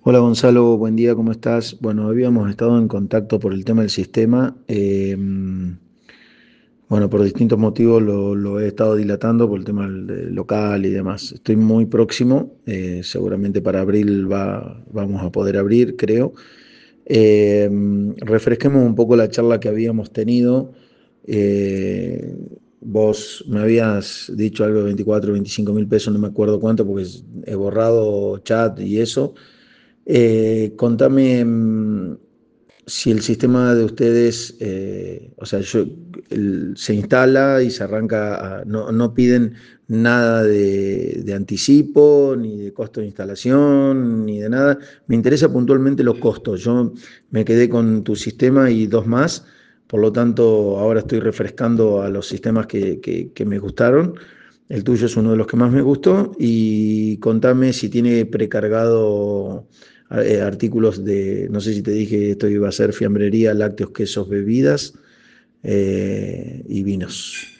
Hola Gonzalo, buen día, ¿cómo estás? Bueno, habíamos estado en contacto por el tema del sistema. Bueno, por distintos motivos lo he estado dilatando por el tema del local y demás. Estoy muy próximo, seguramente para abril vamos a poder abrir, creo. Eh, Refresquemos un poco la charla que habíamos tenido. Eh, Vos me habías dicho algo de 24 o 25 mil pesos, no me acuerdo cuánto, porque he borrado chat y eso. Contame si el sistema de ustedes, o sea, se instala y se arranca, no piden nada de anticipo, ni de costo de instalación, ni de nada. Me interesa puntualmente los costos. Yo me quedé con tu sistema y dos más, por lo tanto, ahora estoy refrescando a los sistemas que me gustaron. El tuyo es uno de los que más me gustó y contame si tiene precargado artículos de, no sé si te dije, esto iba a ser fiambrería, lácteos, quesos, bebidas y vinos.